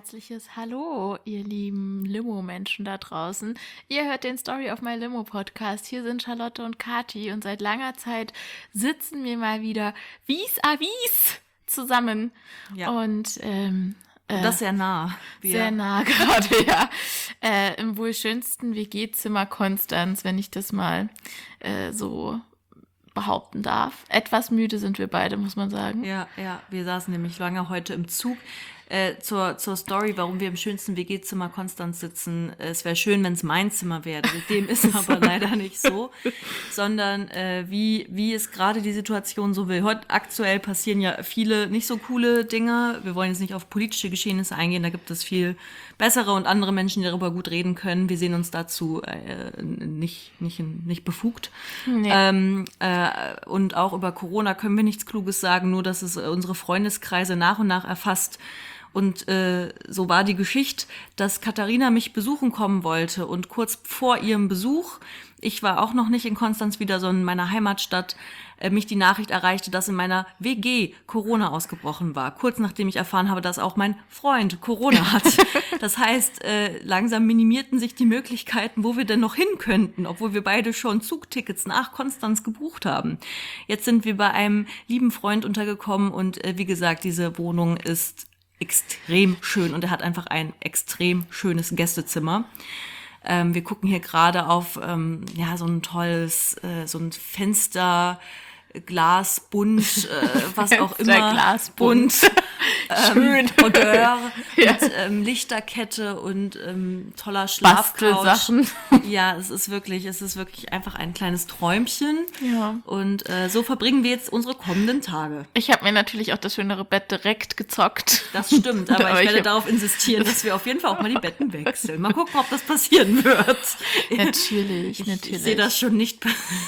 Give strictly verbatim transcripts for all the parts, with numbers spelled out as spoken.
herzliches Hallo, ihr lieben Limo-Menschen da draußen. Ihr hört den Story of My Limo Podcast. Hier sind Charlotte und Kati und seit langer Zeit sitzen wir mal wieder vis-à-vis zusammen. Ja. Und ähm, Und das sehr nah. Wir sehr nah gerade, ja. Äh, Im wohl schönsten W G-Zimmer Konstanz, wenn ich das mal äh, so behaupten darf. Etwas müde sind wir beide, muss man sagen. Ja, ja, wir saßen nämlich lange heute im Zug. Äh, zur, zur Story, warum wir im schönsten W G-Zimmer Konstanz sitzen. Es wäre schön, wenn es mein Zimmer wäre. Dem ist aber leider nicht so. Sondern äh, wie, wie es gerade die Situation so will. Heute aktuell passieren ja viele nicht so coole Dinge. Wir wollen jetzt nicht auf politische Geschehnisse eingehen. Da gibt es viel bessere und andere Menschen, die darüber gut reden können. Wir sehen uns dazu äh, nicht, nicht, nicht befugt. Nee. Ähm, äh, und auch über Corona können wir nichts Kluges sagen, nur dass es unsere Freundeskreise nach und nach erfasst. Und äh, so war die Geschichte, dass Katharina mich besuchen kommen wollte. Und kurz vor ihrem Besuch, ich war auch noch nicht in Konstanz wieder, sondern in meiner Heimatstadt, äh, mich die Nachricht erreichte, dass in meiner W G Corona ausgebrochen war. Kurz nachdem ich erfahren habe, dass auch mein Freund Corona hat. Das heißt, äh, langsam minimierten sich die Möglichkeiten, wo wir denn noch hin könnten, obwohl wir beide schon Zugtickets nach Konstanz gebucht haben. Jetzt sind wir bei einem lieben Freund untergekommen und äh, wie gesagt, diese Wohnung ist extrem schön und er hat einfach ein extrem schönes Gästezimmer. Ähm, wir gucken hier gerade auf ähm, ja so ein tolles, äh, so ein Fenster, Glas, bunt, äh, was auch immer. Glas, bunt. Schön. Ähm, Odeur Ja. mit ähm, Lichterkette und ähm, toller Schlafcouch. Bastelsachen. Ja, es ist wirklich, es ist wirklich einfach ein kleines Träumchen. Ja. Und äh, so verbringen wir jetzt unsere kommenden Tage. Ich habe mir natürlich auch das schönere Bett direkt gezockt. Das stimmt, aber, Aber ich ich werde hab- darauf insistieren, dass wir auf jeden Fall auch mal die Betten wechseln. Mal gucken, ob das passieren wird. Natürlich, Ich, natürlich. ich sehe das schon nicht.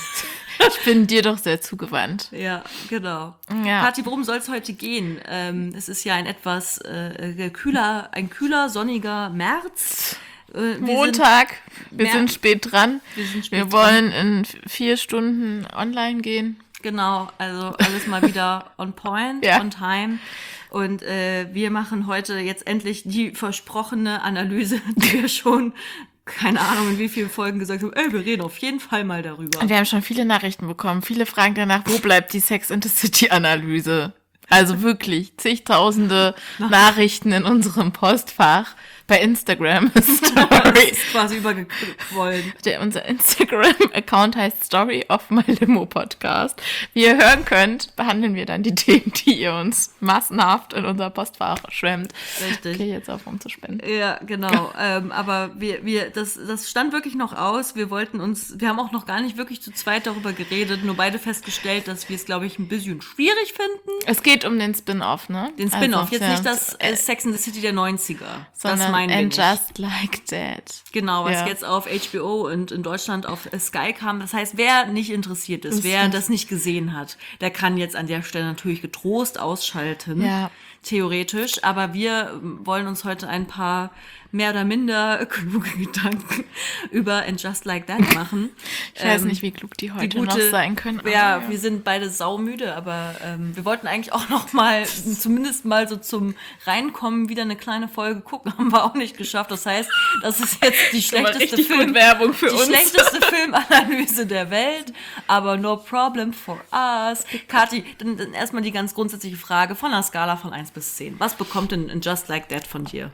Ich bin dir doch sehr zugewandt. Ja, genau. Ja. Kathi, worum soll es heute gehen? Ähm, es ist ja ein etwas äh, kühler, ein kühler, sonniger März. Äh, wir Montag, wir Mer- sind spät dran. Wir sind spät Wir wollen in vier Stunden online gehen. Sind, genau, also alles mal wieder on point, Ja. on time. Und äh, wir machen heute jetzt endlich die versprochene Analyse, die wir schon, keine Ahnung in wie vielen Folgen gesagt haben, ey, wir reden auf jeden Fall mal darüber. Und wir haben schon viele Nachrichten bekommen. Viele fragen danach, wo bleibt die Sex in the City Analyse? Also wirklich zigtausende Nachrichten in unserem Postfach bei Instagram Das Story. ist quasi übergequollen. Der, unser Instagram-Account heißt Story of My Limo Podcast. Wie ihr hören könnt, behandeln wir dann die Themen, die ihr uns massenhaft in unser Postfach schwemmt. Richtig. Okay, jetzt auf, um zu spenden. Ja, genau. ähm, aber wir, wir, das, das stand wirklich noch aus. Wir wollten uns, wir haben auch noch gar nicht wirklich zu zweit darüber geredet, nur beide festgestellt, dass wir es, glaube ich, ein bisschen schwierig finden. Es geht um den Spin-Off, ne? Den Spin-off, Also, jetzt ja, nicht das äh, Sex and the City der neunziger. Das sondern meinen wir And nicht. Just Like That. Genau, was Ja. jetzt auf H B O und in Deutschland auf äh, Sky kam. Das heißt, wer nicht interessiert ist, Ist wer nicht. das nicht gesehen hat, der kann jetzt an der Stelle natürlich getrost ausschalten. Ja. Theoretisch, aber wir ähm, wollen uns heute ein paar mehr oder minder kluge Gedanken über And Just Like That machen. Ich weiß Ähm, nicht, wie klug die heute die gute, noch sein können. aber Ja, wir sind beide saumüde, aber ähm, wir wollten eigentlich auch noch mal, zumindest mal so zum Reinkommen, wieder eine kleine Folge gucken, haben wir auch nicht geschafft. Das heißt, das ist jetzt die Schon mal schlechteste richtig gut Film, Werbung für die uns. schlechteste Filmanalyse der Welt, aber no problem for us. Kathi, dann, dann erstmal die ganz grundsätzliche Frage von einer Skala von eins bis zehn. Was bekommt denn in Just Like That von dir?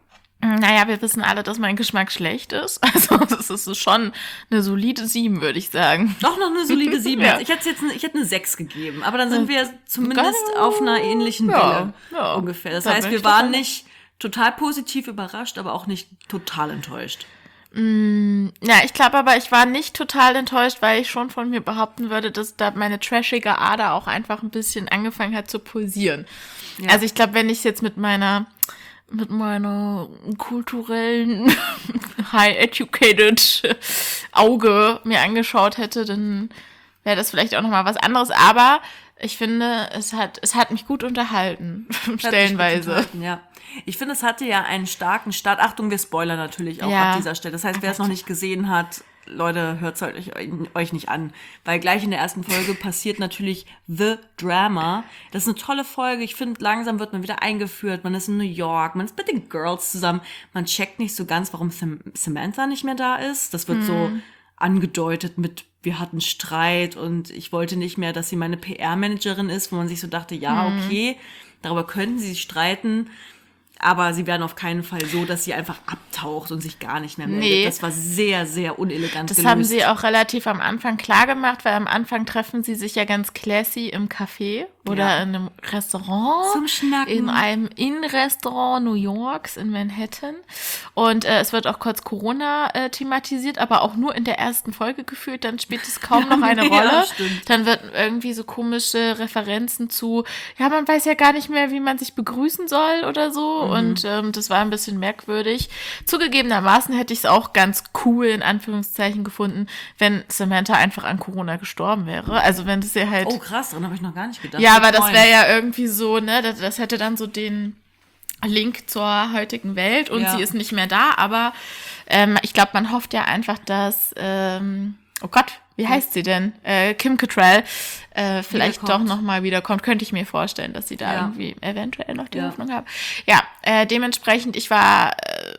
Naja, wir wissen alle, dass mein Geschmack schlecht ist. Also es ist schon eine solide sieben, würde ich sagen. Doch noch eine solide sieben. Ja. Ich hätte jetzt eine, ich hätte eine sechs gegeben, aber dann sind wir Gar zumindest nicht- auf einer ähnlichen Ja, Welle ja. ungefähr. Das Da heißt, bin wir ich dabei. waren nicht total positiv überrascht, aber auch nicht total enttäuscht. Ja, ich glaube aber, ich war nicht total enttäuscht, weil ich schon von mir behaupten würde, dass da meine trashige Ader auch einfach ein bisschen angefangen hat zu pulsieren. Ja. Also ich glaube, wenn ich es jetzt mit meiner mit meiner kulturellen high-educated Auge mir angeschaut hätte, dann wäre das vielleicht auch nochmal was anderes. Aber ich finde, es hat, es hat mich gut unterhalten, Hat mich gut stellenweise. unterhalten, Ja. Ich finde, es hatte ja einen starken Start. Achtung, wir spoilern natürlich auch Ja. ab dieser Stelle. Das heißt, wer es noch nicht gesehen hat, Leute, hört es euch, euch nicht an. Weil gleich in der ersten Folge passiert natürlich The Drama. Das ist eine tolle Folge. Ich finde, langsam wird man wieder eingeführt. Man ist in New York, man ist mit den Girls zusammen. Man checkt nicht so ganz, warum Sam- Samantha nicht mehr da ist. Das wird hm. so angedeutet mit, wir hatten Streit und ich wollte nicht mehr, dass sie meine P R-Managerin ist, wo man sich so dachte, ja, okay, darüber könnten sie sich streiten. Aber sie werden auf keinen Fall so, dass sie einfach abtaucht und sich gar nicht mehr meldet. Nee. Das war sehr, sehr unelegant das gelöst. Haben sie auch relativ am Anfang klar gemacht, weil am Anfang treffen sie sich ja ganz classy im Café oder ja. in einem Restaurant. Zum Schnacken. In einem Innenrestaurant New Yorks in Manhattan. Und äh, es wird auch kurz Corona äh, thematisiert, aber auch nur in der ersten Folge gefühlt. Dann spielt es kaum noch eine Rolle. Ja, dann wird irgendwie so komische Referenzen zu, ja, man weiß ja gar nicht mehr, wie man sich begrüßen soll oder so. Mhm. Und ähm, das war ein bisschen merkwürdig. Zugegebenermaßen hätte ich es auch ganz cool, in Anführungszeichen, gefunden, wenn Samantha einfach an Corona gestorben wäre. Also wenn das ja halt... Oh krass, daran habe ich noch gar nicht gedacht. Ja, aber das wäre ja irgendwie so, ne, das, das hätte dann so den Link zur heutigen Welt und ja. sie ist nicht mehr da. Aber ähm, ich glaube, man hofft ja einfach, dass... Ähm, oh Gott, wie heißt sie denn? Äh, Kim Cattrall äh, vielleicht doch nochmal wiederkommt. Könnte ich mir vorstellen, dass sie da ja. irgendwie eventuell noch die ja. Hoffnung haben. Ja, äh, dementsprechend, ich war äh,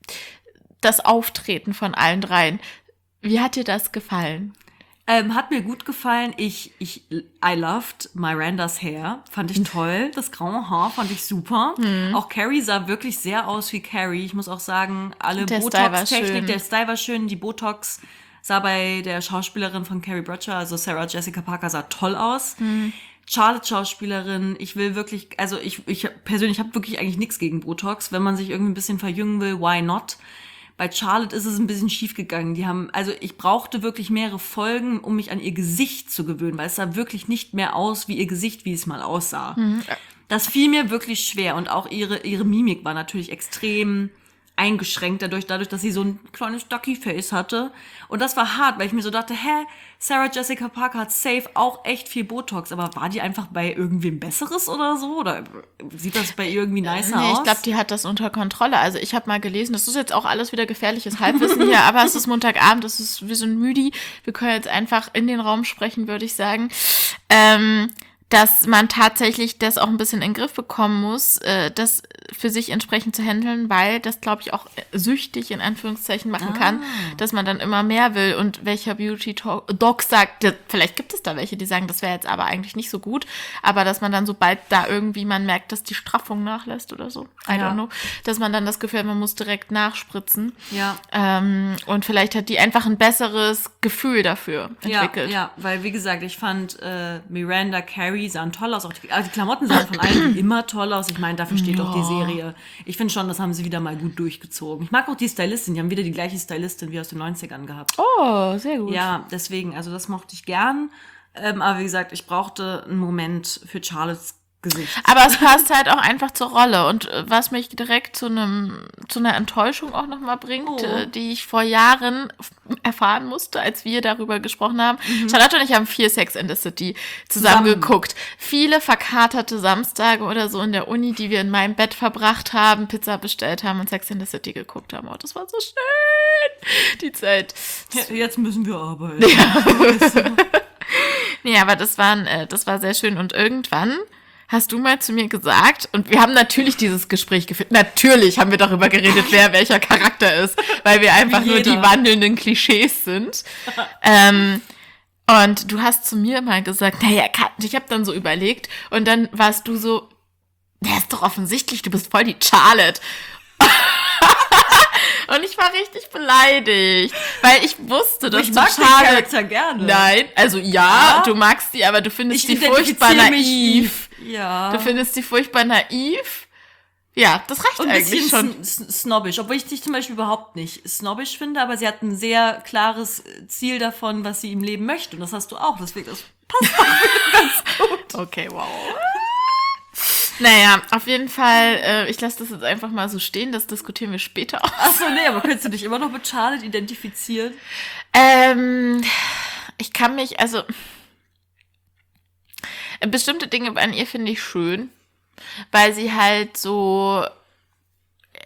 das Auftreten von allen dreien. Wie hat dir das gefallen? Ähm, hat mir gut gefallen. Ich, ich, I loved Mirandas Hair. Fand ich toll. Das graue Haar fand ich super. Mhm. Auch Carrie sah wirklich sehr aus wie Carrie. Ich muss auch sagen, alle Botox-Technik, der Style war schön, die Botox sah bei der Schauspielerin von Carrie Bradshaw, also Sarah Jessica Parker, sah toll aus. Mhm. Charlotte Schauspielerin, ich will wirklich, also ich, ich persönlich habe wirklich eigentlich nichts gegen Botox. Wenn man sich irgendwie ein bisschen verjüngen will, why not? Bei Charlotte ist es ein bisschen schief gegangen. Die haben, also ich brauchte wirklich mehrere Folgen, um mich an ihr Gesicht zu gewöhnen, weil es sah wirklich nicht mehr aus wie ihr Gesicht, wie es mal aussah. Mhm. Das fiel mir wirklich schwer und auch ihre, ihre Mimik war natürlich extrem eingeschränkt dadurch, dadurch, dass sie so ein kleines Ducky-Face hatte. Und das war hart, weil ich mir so dachte, hä, Sarah Jessica Parker hat safe auch echt viel Botox, aber war die einfach bei irgendwem Besseres oder so? Oder sieht das bei ihr irgendwie nicer nee, aus? Ich glaube, die hat das unter Kontrolle. Also ich habe mal gelesen, das ist jetzt auch alles wieder gefährliches Halbwissen hier, aber es ist Montagabend, das ist, wir sind müde. Wir können jetzt einfach in den Raum sprechen, würde ich sagen. Ähm... dass man tatsächlich das auch ein bisschen in den Griff bekommen muss, äh, das für sich entsprechend zu handeln, weil das, glaube ich, auch süchtig in Anführungszeichen machen ah. kann, dass man dann immer mehr will. Und welcher Beauty-Doc sagt, vielleicht gibt es da welche, die sagen, das wäre jetzt aber eigentlich nicht so gut, aber dass man dann, sobald da irgendwie man merkt, dass die Straffung nachlässt oder so, I ja. don't know, dass man dann das Gefühl hat, man muss direkt nachspritzen. Ja. Ähm, und vielleicht hat die einfach ein besseres Gefühl dafür entwickelt. Ja, ja, weil wie gesagt, ich fand äh, Miranda, Carrie sahen toll aus. Auch die, also die Klamotten sahen von allen immer toll aus. Ich meine, dafür steht doch die Serie. Ich finde schon, das haben sie wieder mal gut durchgezogen. Ich mag auch die Stylistin. Die haben wieder die gleiche Stylistin wie aus den neunzigern gehabt. Oh, sehr gut. Ja, deswegen, also das mochte ich gern. Ähm, aber wie gesagt, ich brauchte einen Moment für Charlottes Gesicht. Aber es passt halt auch einfach zur Rolle. Und was mich direkt zu einem zu einer Enttäuschung auch nochmal bringt, oh. äh, die ich vor Jahren erfahren musste, als wir darüber gesprochen haben. Mhm. Charlotte und ich haben viel Sex in the City zusammen, zusammen geguckt. Viele verkaterte Samstage oder so in der Uni, die wir in meinem Bett verbracht haben, Pizza bestellt haben und Sex in the City geguckt haben. Oh, das war so schön, die Zeit. Ja, jetzt müssen wir arbeiten. Ja. Nee, aber das, waren, äh, das war sehr schön. Und irgendwann hast du mal zu mir gesagt, und wir haben natürlich dieses Gespräch geführt, natürlich haben wir darüber geredet, wer welcher Charakter ist, weil wir einfach nur die wandelnden Klischees sind. ähm, und du hast zu mir mal gesagt, naja, ich habe dann so überlegt, und dann warst du so, der ist doch offensichtlich, du bist voll die Charlotte. Und ich war richtig beleidigt, weil ich wusste, dass ich du mag Charlotte... den Charakter gerne. Nein, also ja, ja, du magst sie, aber du findest sie furchtbar naiv. Ja. Du findest sie furchtbar naiv. Ja, das reicht und eigentlich schon. Ein bisschen snobbisch, obwohl ich dich zum Beispiel überhaupt nicht snobbisch finde, aber sie hat ein sehr klares Ziel davon, was sie im Leben möchte. Und das hast du auch, deswegen das passt auch ganz gut. Okay, wow. Naja, auf jeden Fall, äh, ich lasse das jetzt einfach mal so stehen, das diskutieren wir später aus. Achso, nee, aber könntest du dich immer noch mit Charlotte identifizieren? Ähm, ich kann mich, also, bestimmte Dinge an ihr finde ich schön, weil sie halt so,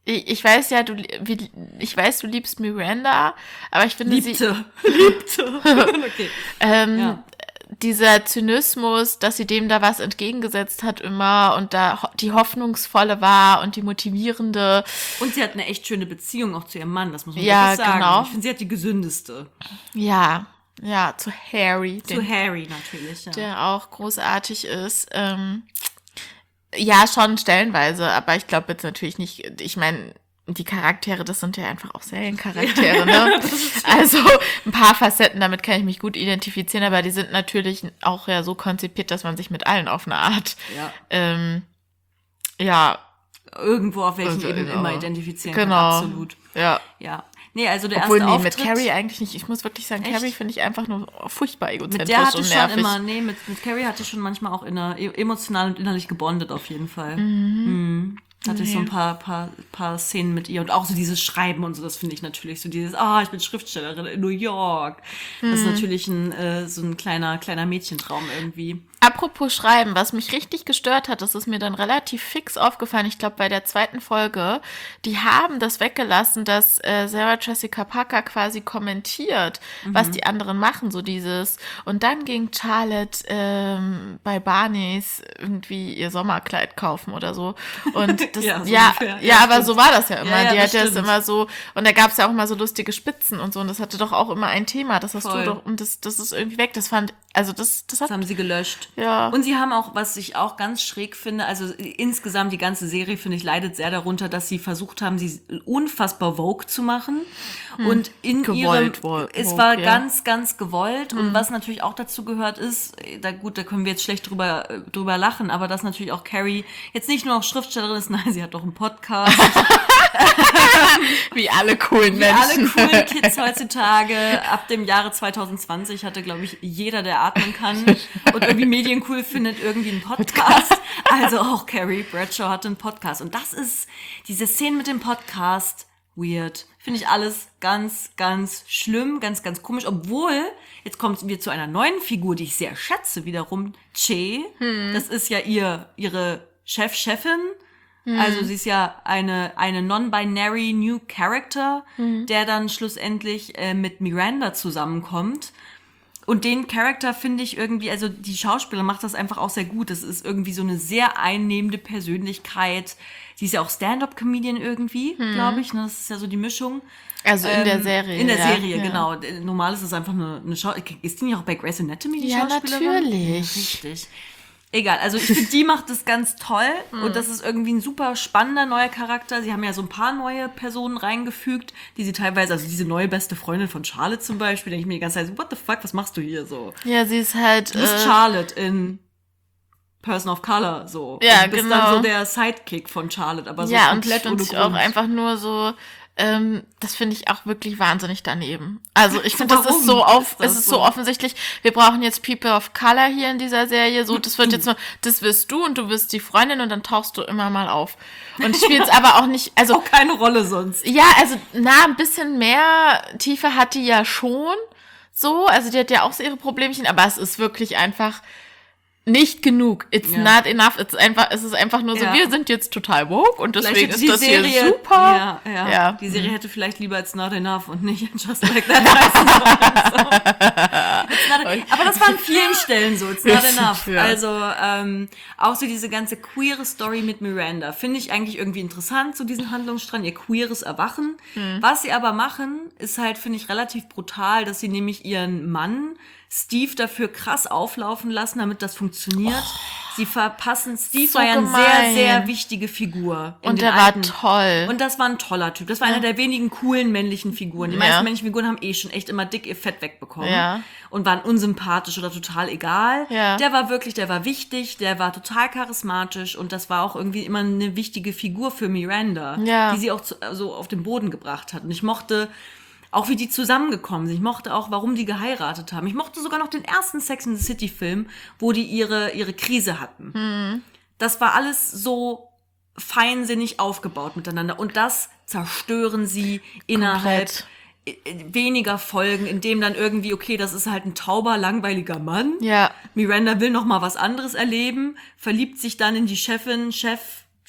Ich, ich weiß ja, du, wie, ich weiß, du liebst Miranda, aber ich finde Liebte. sie... Liebte. Okay. Ähm, Ja. Dieser Zynismus, dass sie dem da was entgegengesetzt hat immer und da ho- die hoffnungsvolle war und die motivierende. Und sie hat eine echt schöne Beziehung auch zu ihrem Mann, das muss man Ja, wirklich sagen. genau. Ich finde, sie hat die gesündeste. Ja, ja, zu Harry, Zu den, Harry natürlich, ja. der auch großartig ist. Ähm, ja, schon stellenweise, aber ich glaube jetzt natürlich nicht, ich meine, die Charaktere, das sind ja einfach auch Seriencharaktere, ne? Also ein paar Facetten, damit kann ich mich gut identifizieren, aber die sind natürlich auch ja so konzipiert, dass man sich mit allen auf eine Art, Ja. ähm, ja, Irgendwo auf welchen Also, Ebenen genau. immer identifizieren genau, kann, absolut. ja. Ja. Nee, also der Obwohl, erste nee, mit Auftritt... Carrie eigentlich nicht. Ich muss wirklich sagen, Echt? Carrie finde ich einfach nur furchtbar egozentrisch Mit der hatte und ich schon nervig. immer, nee, mit, mit Carrie hatte ich schon manchmal auch inner, emotional und innerlich gebondet auf jeden Fall. Mhm. Hatte ich so ein paar, paar, paar Szenen mit ihr und auch so dieses Schreiben und so, das finde ich natürlich so dieses, ah, ich bin Schriftstellerin in New York. Das ist natürlich ein, äh, so ein kleiner, kleiner Mädchentraum irgendwie. Apropos Schreiben, was mich richtig gestört hat, das ist mir dann relativ fix aufgefallen, ich glaube bei der zweiten Folge, die haben das weggelassen, dass äh, Sarah Jessica Parker quasi kommentiert, mhm. was die anderen machen, so dieses. Und dann ging Charlotte ähm, bei Barneys irgendwie ihr Sommerkleid kaufen oder so. Und das, Ja, ja, so ja, ungefähr. ja, Ja, aber stimmt. so war das ja immer. Ja, ja, die das hat ja das stimmt. immer so, und da gab es ja auch immer so lustige Spitzen und so, und das hatte doch auch immer ein Thema, das hast Voll. du doch, und das, das ist irgendwie weg. Das fand, also das, das hat Das haben sie gelöscht. Ja. Und sie haben auch, was ich auch ganz schräg finde, also insgesamt die ganze Serie, finde ich, leidet sehr darunter, dass sie versucht haben, sie unfassbar Vogue zu machen. Und in Gewollt ihrem, Vogue, es war ja. ganz, ganz gewollt. Und was natürlich auch dazu gehört ist, da gut, da können wir jetzt schlecht drüber, äh, drüber lachen, aber dass natürlich auch Carrie jetzt nicht nur noch Schriftstellerin ist, nein, sie hat doch einen Podcast. wie alle coolen Wie alle Menschen. coolen Kids heutzutage, ab dem Jahre zwanzig zwanzig hatte, glaube ich, jeder, der atmen kann und irgendwie Medien cool findet, irgendwie einen Podcast. Also auch Carrie Bradshaw hatte einen Podcast. Und das ist, diese Szene mit dem Podcast, weird. Finde ich alles ganz, ganz schlimm, ganz, ganz komisch. Obwohl, jetzt kommen wir zu einer neuen Figur, die ich sehr schätze, wiederum, Che. Hm. Das ist ja ihr, ihre Chef-Chefin. Also sie ist ja eine, eine non-binary New Character, der dann schlussendlich äh, mit Miranda zusammenkommt. Und den Charakter finde ich irgendwie, also die Schauspielerin macht das einfach auch sehr gut. Das ist irgendwie so eine sehr einnehmende Persönlichkeit. Sie ist ja auch Stand-up-Comedian irgendwie, glaube ich. Ne? Das ist ja so die Mischung. Also in der Ähm, Serie. In der ja. Serie, ja. genau. Normal ist es einfach eine, eine Schauspielerin. Ist die nicht auch bei Grey's Anatomy, die Ja, Schauspielerin? natürlich. Richtig. Egal, also ich finde, die macht das ganz toll und das ist irgendwie ein super spannender neuer Charakter. Sie haben ja so ein paar neue Personen reingefügt, die sie teilweise, also diese neue beste Freundin von Charlotte zum Beispiel, denke ich mir die ganze Zeit so, what the fuck, was machst du hier so? Ja, sie ist halt. Du bist äh, Charlotte in Person of Color, so. Ja, und bist genau. dann so der Sidekick von Charlotte, aber so ja, und, komplett ohne und Grund. auch einfach nur so. Ähm, das finde ich auch wirklich wahnsinnig daneben. Also ich finde, das Warum ist so auf, ist das es ist so? so offensichtlich. Wir brauchen jetzt People of Color hier in dieser Serie. So, das wird jetzt nur, das wirst du und du wirst die Freundin und dann tauchst du immer mal auf. Und spielst aber auch nicht, also Auch keine Rolle sonst. ja, also na, ein bisschen mehr Tiefe hat die ja schon. So, also die hat ja auch so ihre Problemchen, aber es ist wirklich einfach nicht genug. It's Ja. not enough. It's einfach, es ist einfach nur so, Ja. wir sind jetzt total woke und Vielleicht deswegen hätte ist die das Serie, hier super. Ja, ja, Ja. Die Serie hätte vielleicht lieber It's Not Enough und nicht Just Like That heißen sollen. So. It's not, aber das war an vielen Stellen so, It's Not Enough. Ja. Also ähm, auch so diese ganze queere Story mit Miranda finde ich eigentlich irgendwie interessant, so diesen Handlungsstrang, ihr queeres Erwachen. Was sie aber machen, ist halt, finde ich, relativ brutal, dass sie nämlich ihren Mann Steve dafür krass auflaufen lassen, damit das funktioniert. Sie verpassen, Steve so war ja eine gemein. sehr, sehr wichtige Figur. in Und den der war alten- toll. Und das war ein toller Typ. Das war einer der wenigen coolen männlichen Figuren. Die Ja. meisten männlichen Figuren haben eh schon echt immer dick ihr Fett wegbekommen. Ja. Und waren unsympathisch oder total egal. Ja. Der war wirklich, der war wichtig, der war total charismatisch und das war auch irgendwie immer eine wichtige Figur für Miranda, Ja. die sie auch zu, so auf den Boden gebracht hat. Und ich mochte auch, wie die zusammengekommen sind. Ich mochte auch, warum die geheiratet haben. Ich mochte sogar noch den ersten Sex and the City Film, wo die ihre, ihre Krise hatten. Mhm. Das war alles so feinsinnig aufgebaut miteinander. Und das zerstören sie innerhalb Komplett. weniger Folgen, indem dann irgendwie, okay, das ist halt ein tauber, langweiliger Mann. Ja. Miranda will noch mal was anderes erleben, verliebt sich dann in die Chefin, Chef,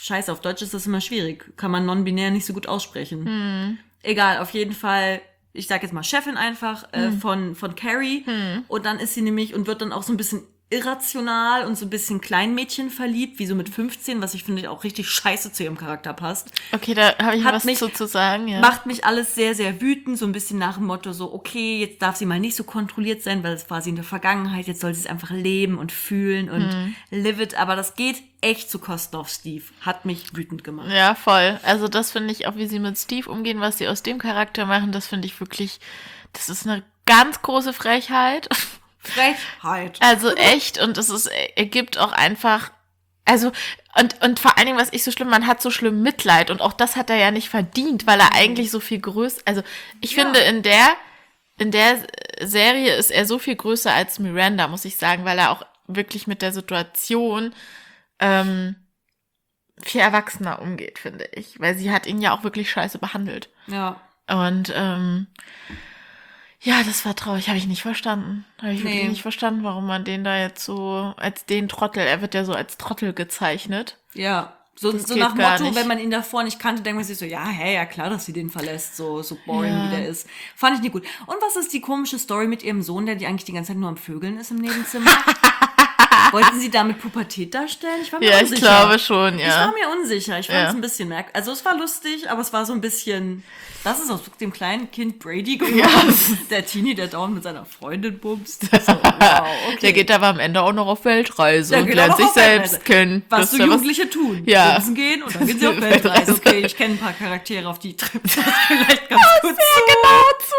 Scheiße, auf Deutsch ist das immer schwierig. Kann man non-binär nicht so gut aussprechen. Hm. Egal, auf jeden Fall, ich sag jetzt mal Chefin einfach äh, Hm. von, von Carrie. Hm. Und dann ist sie nämlich und wird dann auch so ein bisschen irrational und so ein bisschen Kleinmädchen verliebt, wie so mit fünfzehn, was ich finde auch richtig scheiße zu ihrem Charakter passt. Okay, da habe ich Hat was mich- zu, zu sagen, ja. Macht mich alles sehr, sehr wütend, so ein bisschen nach dem Motto so, okay, jetzt darf sie mal nicht so kontrolliert sein, weil es war sie in der Vergangenheit, jetzt soll sie es einfach leben und fühlen und Hm. live it, aber das geht echt zu Kosten auf Steve. Hat mich wütend gemacht. Ja, voll. Also das finde ich auch, wie sie mit Steve umgehen, was sie aus dem Charakter machen, das finde ich wirklich, das ist eine ganz große Frechheit. Frechheit. Also echt, und es ist, ergibt auch einfach, also, und, und vor allen Dingen, was ich so schlimm, man hat so schlimm Mitleid, und auch das hat er ja nicht verdient, weil er eigentlich so viel größer, also ich Ja. finde, in der, in der Serie ist er so viel größer als Miranda, muss ich sagen, weil er auch wirklich mit der Situation ähm, viel erwachsener umgeht, finde ich, weil sie hat ihn ja auch wirklich scheiße behandelt. Ja. Und ähm, ja, das war traurig, habe ich nicht verstanden. Habe ich wirklich Nee. nicht verstanden, warum man den da jetzt so als den Trottel, er wird ja so als Trottel gezeichnet. Ja. So, Das so geht nach gar Motto, nicht. wenn man ihn davor nicht kannte, denkt man sich so, ja, hey, ja klar, dass sie den verlässt, so, so boring Ja. wie der ist. Fand ich nicht gut. Und was ist die komische Story mit ihrem Sohn, der die eigentlich die ganze Zeit nur am Vögeln ist im Nebenzimmer? Wollten sie damit Pubertät darstellen? Ich war mir Ja, ich unsicher. glaube schon, Ich war ja. mir unsicher. Ich fand Ja. es ein bisschen merkwürdig. Also es war lustig, aber es war so ein bisschen, das ist aus dem kleinen Kind Brady geworden. Der Teenie, der dauernd mit seiner Freundin bumst. So, wow, okay. Der geht aber am Ende auch noch auf Weltreise Der und geht lernt auch sich auf Weltreise. selbst kennen. Was Das so ist ja Jugendliche tun. Ja. Bumsen gehen und dann gehen sie auf Weltreise. Weltreise. Okay, ich kenne ein paar Charaktere, auf die trifft das vielleicht ganz gut zu. genau zu.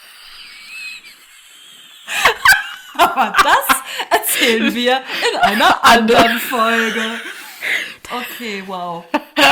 Aber das erzählen wir in einer anderen Folge. Okay, wow.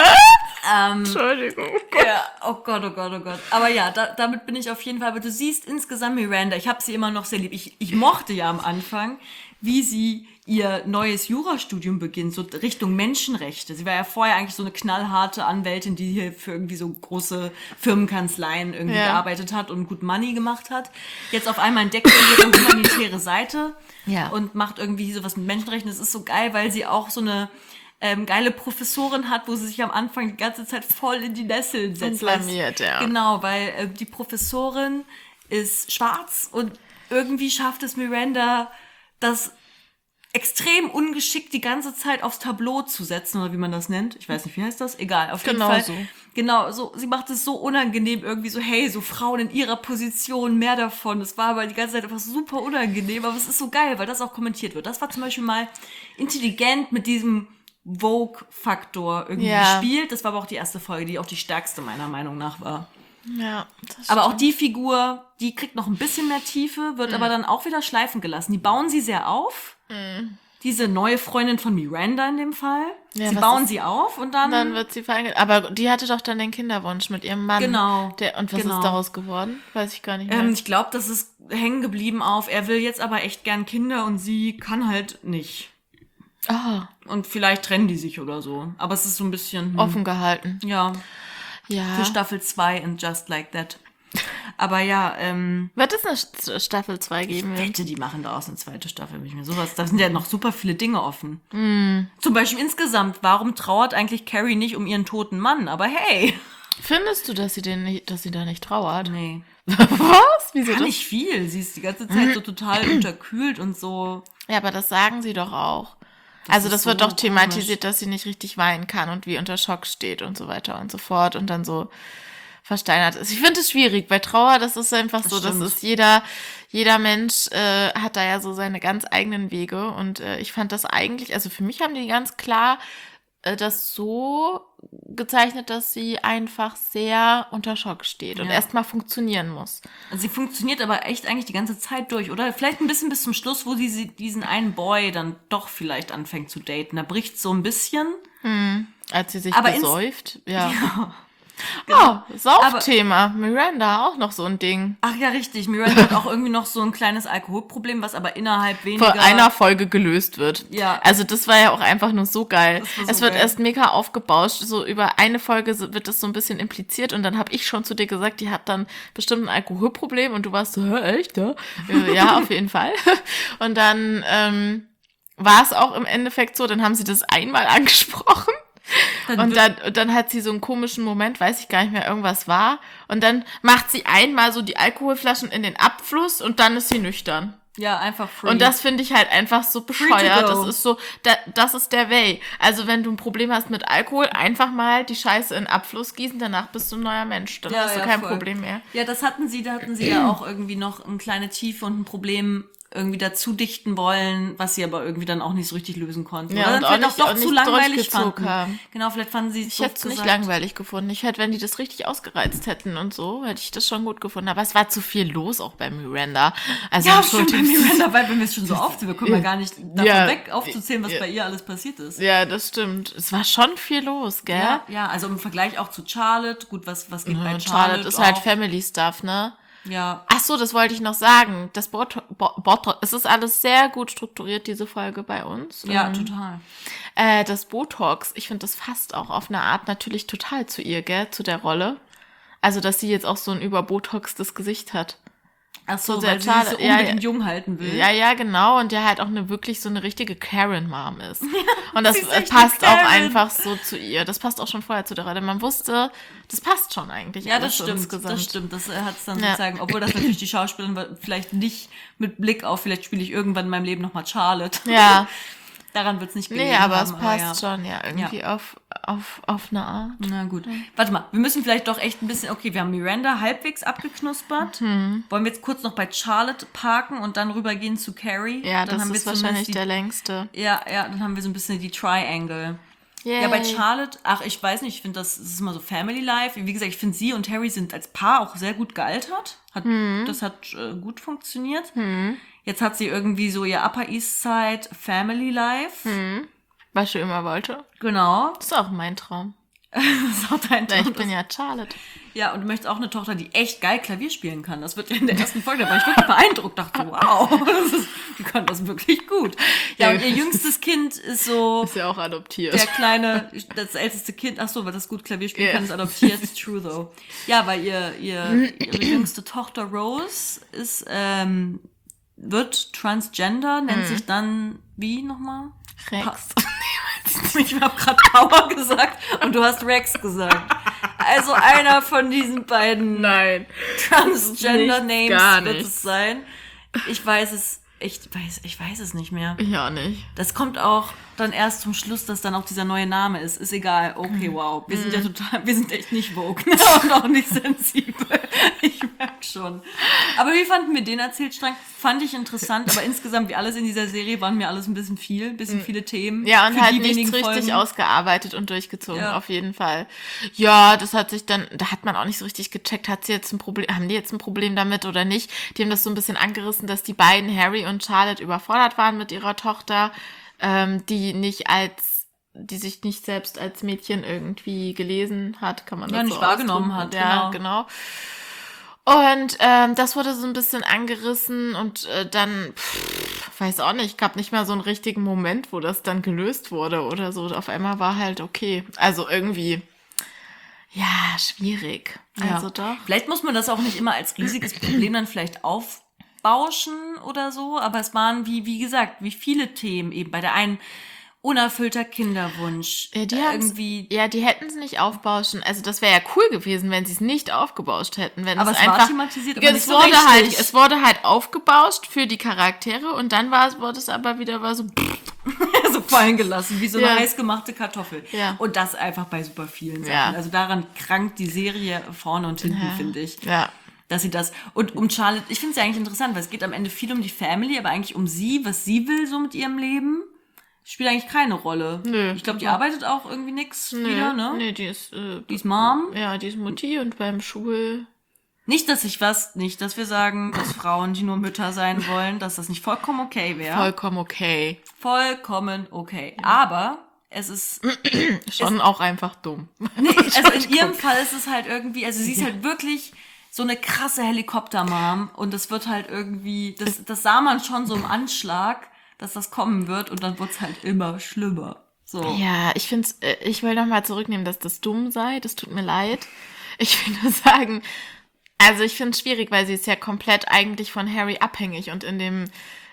ähm, Entschuldigung. ja, oh Gott, oh Gott, oh Gott. Aber ja, da, damit bin ich auf jeden Fall. Aber du siehst insgesamt Miranda, ich habe sie immer noch sehr lieb. Ich, ich mochte ja am Anfang, wie sie ihr neues Jurastudium beginnt, so Richtung Menschenrechte. Sie war ja vorher eigentlich so eine knallharte Anwältin, die hier für irgendwie so große Firmenkanzleien irgendwie Ja. gearbeitet hat und gut Money gemacht hat. Jetzt auf einmal entdeckt sie ihre humanitäre Seite Ja. und macht irgendwie sowas mit Menschenrechten. Das ist so geil, weil sie auch so eine ähm, geile Professorin hat, wo sie sich am Anfang die ganze Zeit voll in die Nesseln setzt. Und blamiert, ja. Genau, weil äh, die Professorin ist schwarz und irgendwie schafft es Miranda, das extrem ungeschickt die ganze Zeit aufs Tableau zu setzen, oder wie man das nennt. Ich weiß nicht, wie heißt das? Egal, auf jeden Genau Fall. so. Genau, so, sie macht es so unangenehm, irgendwie so, hey, so Frauen in ihrer Position, mehr davon. Das war aber die ganze Zeit einfach super unangenehm, aber es ist so geil, weil das auch kommentiert wird. Das war zum Beispiel mal intelligent mit diesem Vogue-Faktor irgendwie Ja. gespielt. Das war aber auch die erste Folge, die auch die stärkste meiner Meinung nach war. Ja, das Aber auch stimmt. die Figur, die kriegt noch ein bisschen mehr Tiefe, wird aber dann auch wieder schleifen gelassen. Die bauen sie sehr auf. Diese neue Freundin von Miranda in dem Fall. Ja, sie was bauen ist- sie auf und dann, Dann wird sie verheiratet. Aber die hatte doch dann den Kinderwunsch mit ihrem Mann. Genau, Der, und was genau. ist daraus geworden? Weiß ich gar nicht mehr. ähm, ich glaube, das ist hängen geblieben auf, er will jetzt aber echt gern Kinder und sie kann halt nicht. Ah, Und vielleicht trennen die sich oder so. Aber es ist so ein bisschen, hm, offen gehalten. ja, Ja. für Staffel zwei and Just Like That. Aber ja, ähm, Wird es eine St- Staffel zwei geben? wette, die machen daraus eine zweite Staffel, bin ich mir sowas. Da sind ja noch super viele Dinge offen. Mm. Zum Beispiel insgesamt, warum trauert eigentlich Carrie nicht um ihren toten Mann? Aber hey. Findest du, dass sie den nicht, dass sie da nicht trauert? Nee. Was? Wieso Gar das? nicht viel. Sie ist die ganze Zeit so total unterkühlt und so. Ja, aber das sagen sie doch auch. also ist das wird so doch thematisiert, dass sie nicht richtig weinen kann und wie unter Schock steht und so weiter und so fort und dann so versteinert ist. Ich finde es schwierig. Bei Trauer, das ist einfach Das so, das stimmt. ist jeder, jeder Mensch äh, hat da ja so seine ganz eigenen Wege und äh, ich fand das eigentlich, also für mich haben die ganz klar äh, das so gezeichnet, dass sie einfach sehr unter Schock steht und Ja. erstmal funktionieren muss. Also sie funktioniert aber echt eigentlich die ganze Zeit durch, oder? Vielleicht ein bisschen bis zum Schluss, wo sie sie- diesen einen Boy dann doch vielleicht anfängt zu daten. Da bricht so ein bisschen. Als sie sich Aber ins- besäuft. Ja. Ja. Oh, Saufthema. Miranda, auch noch so ein Ding. Ach ja, richtig. Miranda hat auch irgendwie noch so ein kleines Alkoholproblem, was aber innerhalb weniger... Vor einer Folge gelöst wird. Ja. Also das war ja auch einfach nur so geil. Das war so es wird geil. erst mega aufgebauscht. So über eine Folge so- wird das so ein bisschen impliziert und dann habe ich schon zu dir gesagt, die hat dann bestimmt ein Alkoholproblem und du warst so, hä, echt, ja? Äh, ja, auf jeden Fall. Und dann ähm, war es auch im Endeffekt so, dann haben sie das einmal angesprochen. Dann und, wird- dann, und dann hat sie so einen komischen Moment, weiß ich gar nicht mehr, irgendwas war. Und dann macht sie einmal so die Alkoholflaschen in den Abfluss und dann ist sie nüchtern. Ja, einfach free. Und das finde ich halt einfach so to bescheuert. go. Das ist so, da, das ist der Way. Also wenn du ein Problem hast mit Alkohol, einfach mal die Scheiße in den Abfluss gießen, danach bist du ein neuer Mensch. Dann Ja, hast du ja, kein voll. Problem mehr. Ja, das hatten sie, da hatten sie ja auch irgendwie noch eine kleine Tiefe und ein Problem irgendwie dazu dichten wollen, was sie aber irgendwie dann auch nicht so richtig lösen konnten. Ja, Oder und dann auch vielleicht nicht- auch auch doch nicht zu langweilig durchgezogen fanden. haben. Genau, vielleicht fanden sie es Ich hätte es nicht langweilig gefunden. Ich hätte, wenn die das richtig ausgereizt hätten und so, hätte ich das schon gut gefunden. Aber es war zu viel los auch bei Miranda. Also Ja, stimmt, bei Entschuldigung. Miranda, weil wenn wir es schon so aufzählen, wir kommen ja gar nicht davon Ja. weg, aufzuzählen, was Ja. bei ihr alles passiert ist. Ja, das stimmt. Es war schon viel los, gell? Ja, ja, also im Vergleich auch zu Charlotte, gut, was, was geht bei Ja, Charlotte, Charlotte ist halt auch? Family Stuff, ne? Ja, Ach so, das wollte ich noch sagen. Das Bot Bo Bot es ist alles sehr gut strukturiert, diese Folge bei uns. ja, Ähm, total. Äh, das Botox, ich finde, das passt auch auf eine Art natürlich total zu ihr, gell? Zu der Rolle. Also, dass sie jetzt auch so ein überbotoxtes Gesicht hat. Ach so, so weil sehr sie sich so schade. Ja, unbedingt ja. jung halten will. Ja, ja, genau. Und der halt auch eine wirklich so eine richtige Karen-Mom ist. Und das sie ist äh, echt passt eine auch Karen. einfach so zu ihr. Das passt auch schon vorher zu der Rolle. Man wusste, das passt schon eigentlich. Ja, das alles so stimmt, insgesamt. das stimmt. Das hat es dann Ja. sozusagen, obwohl das natürlich die Schauspielerin vielleicht nicht mit Blick auf, vielleicht spiele ich irgendwann in meinem Leben nochmal Charlotte. Ja. Daran wird es nicht gelegen Nee, aber haben, es passt ja. schon, ja, irgendwie auf, auf, auf eine Art. Na gut. Warte mal, wir müssen vielleicht doch echt ein bisschen, okay, wir haben Miranda halbwegs abgeknuspert. Mhm. Wollen wir jetzt kurz noch bei Charlotte parken und dann rübergehen zu Carrie? Ja, dann das haben wir ist zumindest wahrscheinlich die, der längste. Ja, ja, dann haben wir so ein bisschen die Triangle. Yay. Ja, bei Charlotte, ach, ich weiß nicht, ich finde, das, das ist immer so Family Life. Wie gesagt, ich finde, sie und Harry sind als Paar auch sehr gut gealtert. Hat, Mhm. Das hat äh, gut funktioniert. Jetzt hat sie irgendwie so ihr Upper East Side Family Life. Mhm. Was ich immer wollte. Genau. Das ist auch mein Traum. Das ist auch dein Ja, ich Traum. bin ja Charlotte. Ja, und du möchtest auch eine Tochter, die echt geil Klavier spielen kann. Das wird ja in der ersten Folge, da war ich wirklich beeindruckt. Dachte, wow, das ist, die kann das wirklich gut. Ja, und ihr jüngstes Kind ist so Ist ja auch adoptiert. der kleine, das älteste Kind. Ach so, weil das gut Klavier spielen Ja. kann, ist adoptiert. True, though. Ja, weil ihr, ihr, ihre jüngste Tochter Rose ist, ähm, wird transgender, nennt sich dann, wie nochmal? Rex. Ich habe gerade Power gesagt und du hast Rex gesagt. Also einer von diesen beiden Nein. Transgender-Names gar wird nichts. es sein. Ich weiß es, ich weiß, ich weiß es nicht mehr. Ich auch nicht. Das kommt auch dann erst zum Schluss, dass dann auch dieser neue Name ist. Ist egal. Okay, wow. Wir sind ja total, wir sind echt nicht woke und auch nicht sensibel. Ich merke schon. Aber wie fanden wir den Erzählstrang? Fand ich interessant, aber insgesamt, wie alles in dieser Serie, waren mir alles ein bisschen viel, ein bisschen viele Themen. Ja, und für halt die nichts wenigen richtig Folgen. ausgearbeitet und durchgezogen, Ja. auf jeden Fall. Ja, das hat sich dann, da hat man auch nicht so richtig gecheckt, hat sie jetzt ein Problem, haben die jetzt ein Problem damit oder nicht? Die haben das so ein bisschen angerissen, dass die beiden, Harry und Charlotte, überfordert waren mit ihrer Tochter, ähm, die nicht als, die sich nicht selbst als Mädchen irgendwie gelesen hat, kann man das Ja, so nicht wahrgenommen ausdrücken? hat, Ja, genau. Und ähm, das wurde so ein bisschen angerissen und äh, dann, pff, weiß auch nicht, gab nicht mal so einen richtigen Moment, wo das dann gelöst wurde oder so. Auf einmal war halt okay. Also irgendwie, ja, schwierig. Ja. Also doch. Vielleicht muss man das auch nicht immer als riesiges Problem dann vielleicht aufbauschen oder so, aber es waren, wie, wie gesagt, wie viele Themen eben. Bei der einen unerfüllter Kinderwunsch. Ja, die äh, haben's- irgendwie. Ja, die hätten es nicht aufbauschen. Also das wäre ja cool gewesen, wenn sie es nicht aufgebauscht hätten. Wenn Aber es es war einfach, thematisiert, aber es nicht so wurde richtig. halt, es wurde halt aufgebauscht für die Charaktere und dann war es, wurde es aber wieder war so. so fallen gelassen, wie so eine Ja. heiß gemachte Kartoffel. Ja. Und das einfach bei super vielen Sachen. Ja. Also daran krankt die Serie vorne und hinten, finde ich. Ja. Dass sie das. Und um Charlotte, ich finde es ja eigentlich interessant, weil es geht am Ende viel um die Family, aber eigentlich um sie, was sie will so mit ihrem Leben, spielt eigentlich keine Rolle. Nö. Ich glaube, die arbeitet auch irgendwie nix wieder, ne? Nee, die ist, äh, Die ist Mom. ja, die ist Mutti und beim Schul. Nicht, dass ich was, nicht, dass wir sagen, dass Frauen, die nur Mütter sein wollen, dass das nicht vollkommen okay wäre. Vollkommen okay. Vollkommen okay. Aber es ist, Schon auch einfach dumm. also in ihrem Fall ist es halt irgendwie, also sie ist halt wirklich so eine krasse Helikopter-Mom und das wird halt irgendwie, das, das sah man schon so im Anschlag, dass das kommen wird und dann wird's halt immer schlimmer. So. Ja, ich finde äh, ich will nochmal zurücknehmen, dass das dumm sei. Das tut mir leid. Ich will nur sagen, also ich finde es schwierig, weil sie ist ja komplett eigentlich von Harry abhängig und in dem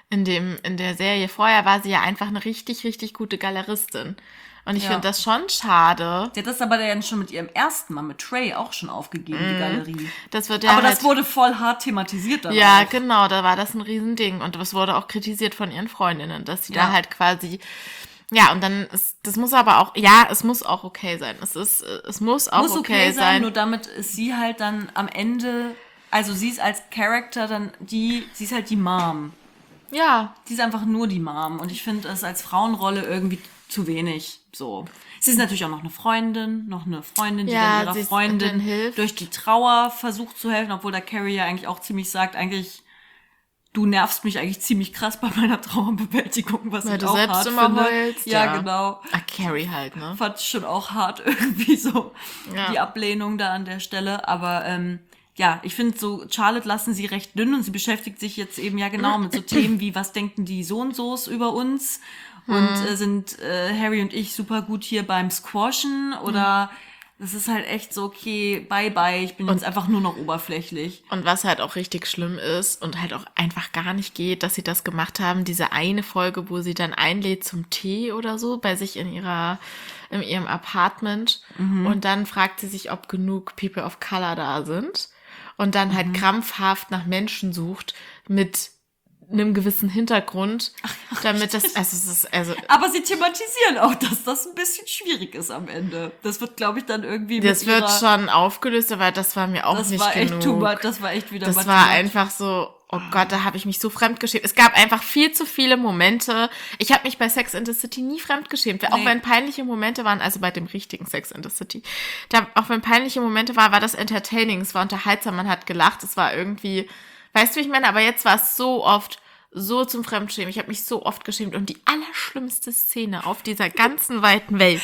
in dem, in der Serie vorher war sie ja einfach eine richtig, richtig gute Galeristin. Und ich Ja. finde das schon schade. Sie hat das aber dann schon mit ihrem ersten Mal, mit Trey, auch schon aufgegeben, die Galerie. Das wird ja Aber halt, das wurde voll hart thematisiert dann ja, auch. genau, da war das ein Riesending. Und das wurde auch kritisiert von ihren Freundinnen, dass sie Ja. da halt quasi, ja, und dann ist, das muss aber auch, ja, es muss auch okay sein. Es ist, es muss auch Muss okay, okay sein, sein. nur damit ist sie halt dann am Ende, also sie ist als Charakter dann die, sie ist halt die Mom. Ja, Sie ist einfach nur die Mom. Und ich finde es als Frauenrolle irgendwie zu wenig. So. Sie ist natürlich auch noch eine Freundin, noch eine Freundin, die Ja, dann ihrer sie ist- Freundin denen hilft. durch die Trauer versucht zu helfen, obwohl der Carrie ja eigentlich auch ziemlich sagt, eigentlich, du nervst mich eigentlich ziemlich krass bei meiner Trauerbewältigung, was Weil ich du auch selbst hart immer finde. heulst, ja, ja. genau. ah, Carrie halt, ne? Fand ich schon auch hart irgendwie so, Ja. die Ablehnung da an der Stelle. Aber ähm, ja, ich finde so, Charlotte lassen sie recht dünn und sie beschäftigt sich jetzt eben ja genau mit so Themen wie, was denken die so und so's über uns? Und Hm. äh, sind äh, Harry und ich super gut hier beim Squashen? Oder das ist halt echt so, okay, bye bye, ich bin jetzt einfach nur noch oberflächlich. Und was halt auch richtig schlimm ist und halt auch einfach gar nicht geht, dass sie das gemacht haben, diese eine Folge, wo sie dann einlädt zum Tee oder so bei sich in ihrer in ihrem Apartment und dann fragt sie sich, ob genug People of Color da sind und dann halt krampfhaft nach Menschen sucht mit einem gewissen Hintergrund, damit das, also es ist, also Aber sie thematisieren auch, dass das ein bisschen schwierig ist am Ende. Das wird, glaube ich, dann irgendwie das mit wird ihrer, schon aufgelöst, aber das war mir auch das nicht war echt genug. too much, das war echt wieder Das much war much. einfach so, oh Gott, da habe ich mich so fremdgeschämt. Es gab einfach viel zu viele Momente. Ich habe mich bei Sex in the City nie fremdgeschämt. Auch Nee. wenn peinliche Momente waren, also bei dem richtigen Sex in the City, da, auch wenn peinliche Momente waren, war das entertaining. Es war unterhaltsam, man hat gelacht. Es war irgendwie, weißt du, wie ich meine? Aber jetzt war es so oft so zum Fremdschämen. Ich habe mich so oft geschämt. Und die allerschlimmste Szene auf dieser ganzen weiten Welt.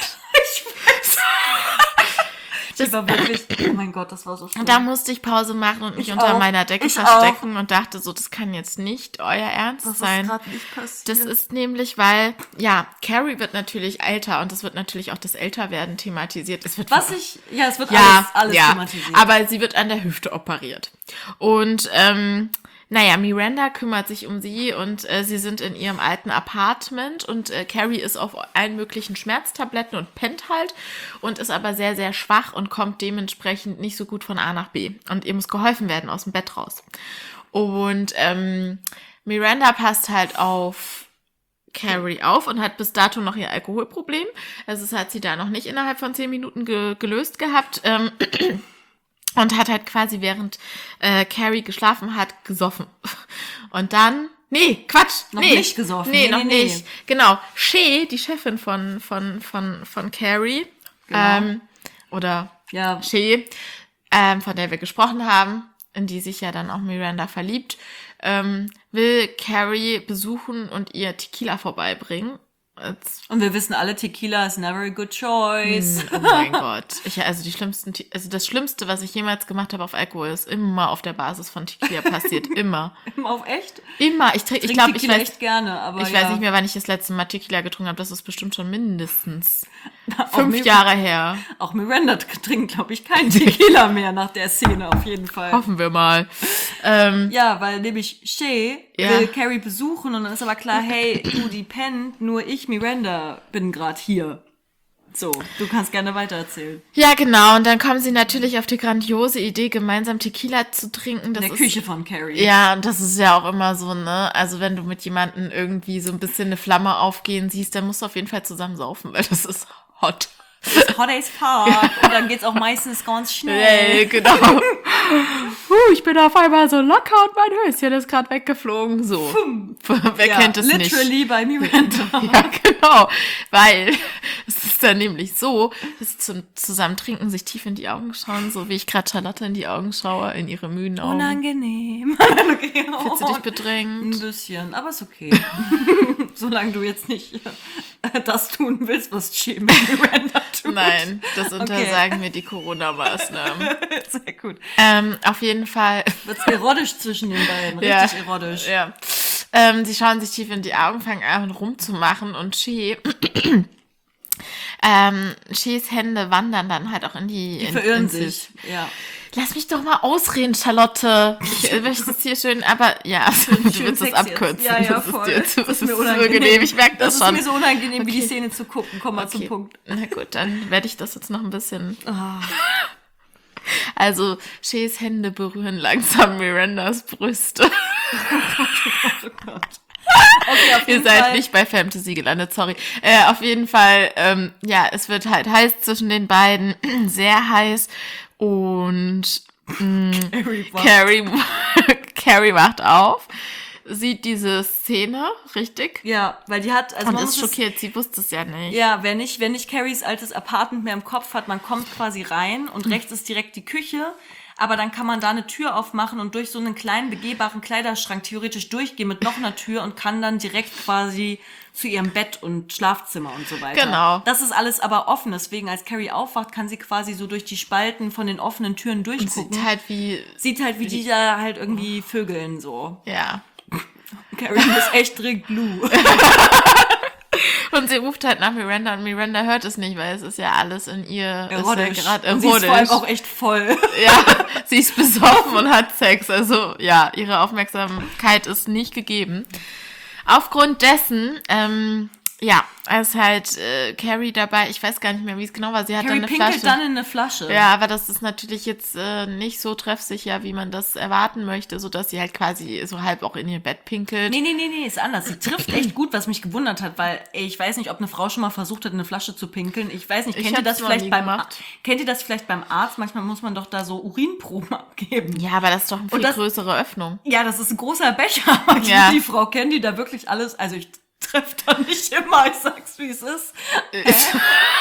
Die war wirklich, oh mein Gott, das war so schlimm. Und da musste ich Pause machen und mich Ich unter auch. meiner Decke Ich verstecken und dachte so, das kann jetzt nicht euer Ernst das sein. ist gerade nicht passiert. Das ist nämlich, weil, ja, Carrie wird natürlich älter und es wird natürlich auch das Älterwerden thematisiert. Es wird Was ich, ja, es wird ja, alles, alles ja, thematisiert. aber sie wird an der Hüfte operiert. Und, ähm, naja, Miranda kümmert sich um sie und äh, sie sind in ihrem alten Apartment und äh, Carrie ist auf allen möglichen Schmerztabletten und pennt halt und ist aber sehr, sehr schwach und kommt dementsprechend nicht so gut von A nach B. Und ihr muss geholfen werden aus dem Bett raus. Und ähm, Miranda passt halt auf Carrie auf und hat bis dato noch ihr Alkoholproblem. Also das hat sie da noch nicht innerhalb von zehn Minuten ge- gelöst gehabt. Ähm, und hat halt quasi, während äh, Carrie geschlafen hat, gesoffen. Und dann, nee, Quatsch. Noch nee, nicht gesoffen. Nee, Nee, noch nee, nee. nicht. Genau. Shea, die Chefin von, von, von, von Carrie, Genau. ähm, oder Ja, Shea, ähm, von der wir gesprochen haben, in die sich ja dann auch Miranda verliebt, ähm, will Carrie besuchen und ihr Tequila vorbeibringen. Jetzt, und wir wissen alle, Tequila is never a good choice. oh mein Gott. Ich, also die schlimmsten, Te- also das Schlimmste, was ich jemals gemacht habe auf Alkohol, ist immer auf der Basis von Tequila passiert. Immer. Auf echt? Immer. Ich trinke, ich Trink glaube, ich Tequila weiß, echt gerne, aber ich ja. weiß nicht mehr, wann ich das letzte Mal Tequila getrunken habe. Das ist bestimmt schon mindestens Auch fünf Mir- Jahre her. Auch Miranda trinkt, glaube ich, keinen Tequila mehr nach der Szene, auf jeden Fall. Hoffen wir mal. Ähm, Ja, weil nämlich Shea Ja. will Carrie besuchen und dann ist aber klar, hey, du, die pennt, nur ich, Miranda, bin gerade hier. So, du kannst gerne weitererzählen. ja, genau. Und dann kommen sie natürlich auf die grandiose Idee, gemeinsam Tequila zu trinken. Das In der ist, Küche von Carrie. Ja, und das ist ja auch immer so, ne? Also wenn du mit jemandem irgendwie so ein bisschen eine Flamme aufgehen siehst, dann musst du auf jeden Fall zusammen saufen, weil das ist hot. Das ist Hot as fuck. Und dann geht's auch meistens ganz schnell. Äh, genau. uh, ich bin auf einmal so locker und mein Höschen ist gerade weggeflogen. So. Wer Ja, kennt es nicht? literally bei Miranda. Ja, genau. Weil es ist dann nämlich so, dass sie zum Zusammentrinken sich tief in die Augen schauen, so wie ich gerade Charlotte in die Augen schaue, in ihre müden Augen. Unangenehm. Okay, oh. Fühlst du dich Ein bedrängt? bisschen, aber ist okay. Solange du jetzt nicht äh, das tun willst, was Shea mit Miranda tut. Nein, das untersagen mir die Corona-Maßnahmen. Sehr gut. ähm, auf jeden Fall. Wird's erotisch zwischen den beiden. Ja. Richtig erotisch. Ja. Ähm, sie schauen sich tief in die Augen, fangen an rumzumachen und Shea, ähm, Sheas Hände wandern dann halt auch in die... Die in, verirren in sich. Ja. Lass mich doch mal ausreden, Charlotte. Ich möchte es hier schön, aber ja, du willst es abkürzen. Ja, ja, das voll. Ist dir, das ist mir ist unangenehm. Ich merke das, das schon. Das ist mir so unangenehm, okay. wie die Szene zu gucken. Komm mal okay. zum Punkt. Na gut, dann werde ich das jetzt noch ein bisschen... Oh. Also, Shays Hände berühren langsam Mirandas Brüste. Oh Gott, oh Gott. Okay, auf jeden Ihr seid Fall. nicht bei Fantasy gelandet, sorry. Äh, auf jeden Fall, ähm, ja, es wird halt heiß zwischen den beiden, sehr heiß und mh, Carrie, Carrie, Carrie wacht auf, sieht diese Szene, richtig? Ja, weil die hat... Also und man ist muss schockiert, sie wusste es ja nicht. Ja, wer nicht, wer nicht Carries altes Apartment mehr im Kopf hat, man kommt quasi rein und Mhm. rechts ist direkt die Küche, aber dann kann man da eine Tür aufmachen und durch so einen kleinen begehbaren Kleiderschrank theoretisch durchgehen mit noch einer Tür und kann dann direkt quasi zu ihrem Bett und Schlafzimmer und so weiter. Genau. Das ist alles aber offen, deswegen als Carrie aufwacht, kann sie quasi so durch die Spalten von den offenen Türen durchgucken. Sieht halt wie... Sieht halt, wie die da halt irgendwie vögeln so. Ja. Carrie ist echt dringend Lou. Und sie ruft halt nach Miranda und Miranda hört es nicht, weil es ist ja alles in ihr... Erotisch. Ist ja grad und sie ist vor allem auch echt voll. Ja, sie ist besoffen und hat Sex. Also ja, ihre Aufmerksamkeit ist nicht gegeben. Aufgrund dessen, ähm, ja, ist halt äh, Carrie dabei. Ich weiß gar nicht mehr, wie es genau war. Sie hat Carrie dann eine pinkelt Flasche. dann in eine Flasche. Ja, aber das ist natürlich jetzt äh, nicht so treffsicher, wie man das erwarten möchte, sodass sie halt quasi so halb auch in ihr Bett pinkelt. Nee, nee, nee, nee, ist anders. Sie trifft echt gut, was mich gewundert hat, weil ey, ich weiß nicht, ob eine Frau schon mal versucht hat, in eine Flasche zu pinkeln. Ich weiß nicht, Ich kennt ihr hab's das noch vielleicht nie beim gemacht. kennt ihr das vielleicht beim Arzt? Manchmal muss man doch da so Urinproben abgeben. Ja, aber das ist doch eine viel Und das- größere Öffnung. Ja, das ist ein großer Becher, aber ich Ja. will die Frau kennen, die da wirklich alles, also ich treffe da nicht immer, ich sag's wie es ist. Das ist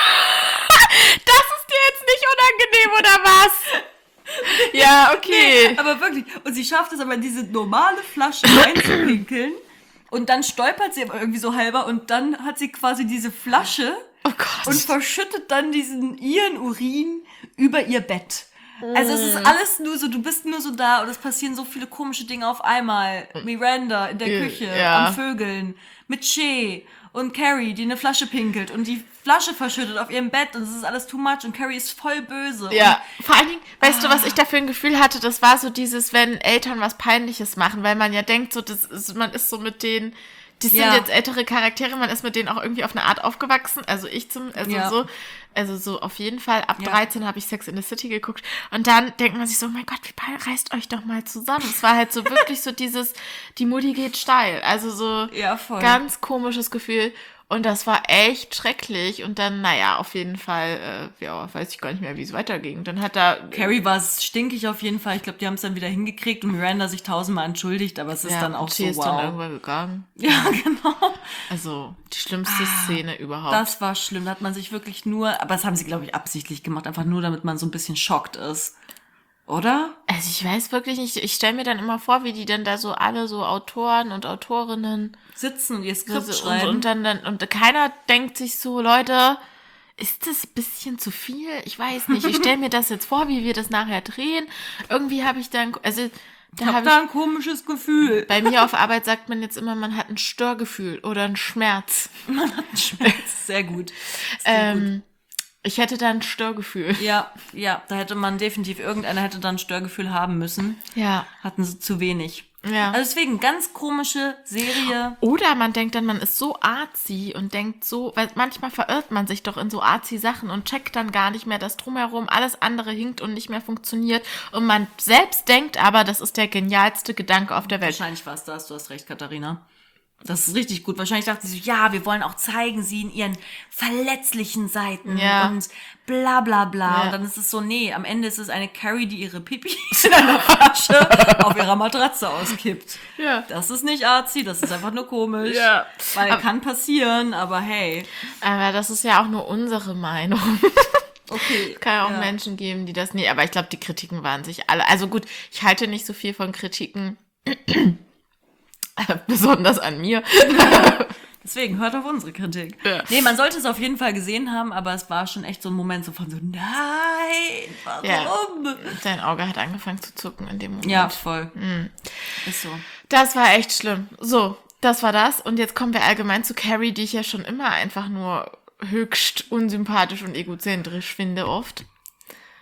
dir jetzt nicht unangenehm, oder was? Ja, okay. Aber wirklich. Und sie schafft es aber in diese normale Flasche reinzupinkeln. Und dann stolpert sie aber irgendwie so halber und dann hat sie quasi diese Flasche Oh Gott. und verschüttet dann diesen ihren Urin über ihr Bett. Also es ist alles nur so, du bist nur so da und es passieren so viele komische Dinge auf einmal. Miranda in der Ja. Küche, Ja. am Vögeln, mit Shay und Carrie, die eine Flasche pinkelt und die Flasche verschüttet auf ihrem Bett und es ist alles too much und Carrie ist voll böse. Ja, vor allen Dingen, weißt du, was ich da für ein Gefühl hatte? Das war so dieses, wenn Eltern was Peinliches machen, weil man ja denkt, so, das ist, man ist so mit denen, die sind Ja. jetzt ältere Charaktere, man ist mit denen auch irgendwie auf eine Art aufgewachsen. Also ich zum, also Ja. so, also so auf jeden Fall. Ab Ja. dreizehn habe ich Sex in the City geguckt und dann denkt man sich so, oh mein Gott, wie bei- reißt euch doch mal zusammen. Es war halt so wirklich so dieses, die Mutti geht steil. Also so Ja, voll. ganz komisches Gefühl. Und das war echt schrecklich. Und dann, naja, auf jeden Fall, äh, ja, weiß ich gar nicht mehr, wie es weiterging. Dann hat da... Carrie war stinkig auf jeden Fall. Ich glaube, die haben es dann wieder hingekriegt und Miranda sich tausendmal entschuldigt, aber es ist ja, dann auch und sie so, ist wow. dann irgendwann gegangen. Ja, genau. Also, die schlimmste Szene überhaupt. Das war schlimm. Da hat man sich wirklich nur, aber das haben sie, glaube ich, absichtlich gemacht, einfach nur, damit man so ein bisschen schockt ist. Oder? Also, ich weiß wirklich nicht, ich stelle mir dann immer vor, wie die dann da so alle so Autoren und Autorinnen Sitzen und ihr Skript so, und, schreiben. und dann, dann, und keiner denkt sich so, Leute, ist das ein bisschen zu viel? Ich weiß nicht. Ich stelle mir das jetzt vor, wie wir das nachher drehen. Irgendwie habe ich dann, also, da ich habe habe da ich, ein komisches Gefühl. bei mir auf Arbeit sagt man jetzt immer, man hat ein Störgefühl oder einen Schmerz. Man hat einen Schmerz. Sehr gut. Sehr gut. Ähm, ich hätte da ein Störgefühl. Ja, ja, da hätte man definitiv, irgendeiner hätte dann ein Störgefühl haben müssen. Ja. Hatten sie zu wenig. Ja. Also deswegen, ganz komische Serie. Oder man denkt dann, man ist so arzi und denkt so, weil manchmal verirrt man sich doch in so arzi Sachen und checkt dann gar nicht mehr, dass drumherum alles andere hinkt und nicht mehr funktioniert. Und man selbst denkt aber, das ist der genialste Gedanke auf der Welt. Wahrscheinlich war es das, du hast recht, Katharina. Das ist richtig gut. Wahrscheinlich dachte sie so, ja, wir wollen auch zeigen sie in ihren verletzlichen Seiten Ja. und bla bla bla. Ja. Und dann ist es so, nee, am Ende ist es eine Carrie, die ihre Pipi in einer Flasche auf ihrer Matratze auskippt. Ja. Das ist nicht arzi, das ist einfach nur komisch. Ja. Weil Aber- kann passieren, aber hey. Aber das ist ja auch nur unsere Meinung. Okay. Es kann ja auch Ja. Menschen geben, die das... Nee, aber ich glaube, die Kritiken waren sich alle... Also gut, ich halte nicht so viel von Kritiken. Besonders an mir. Deswegen, hört auf unsere Kritik. Ja. Nee, man sollte es auf jeden Fall gesehen haben, aber es war schon echt so ein Moment so von so, nein, warum? Ja. Dein Auge hat angefangen zu zucken in dem Moment. Ja, voll. Mhm. Ist so. Das war echt schlimm. So, das war das. Und jetzt kommen wir allgemein zu Carrie, die ich ja schon immer einfach nur höchst unsympathisch und egozentrisch finde oft.